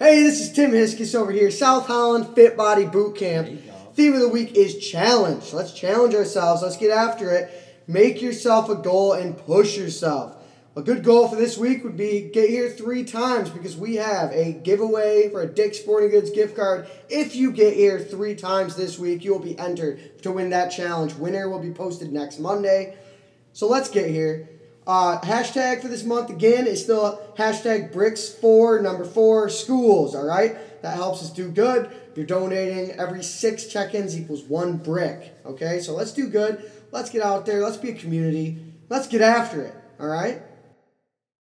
Hey, this is Tim Hiskis over here, South Holland Fit Body Boot Camp. Theme of the week is challenge. Let's challenge ourselves. Let's get after it. Make yourself a goal and push yourself. A good goal for this week would be get here 3 times because we have a giveaway for a Dick's Sporting Goods gift card. If you get here 3 times this week, you will be entered to win that challenge. Winner will be posted next Monday. So let's get here. Hashtag for this month again is still hashtag bricks4 schools. All right, that helps us do good. You're donating every 6 check-ins equals 1 brick. Okay, so let's do good. Let's get out there. Let's be a community. Let's get after it. All right.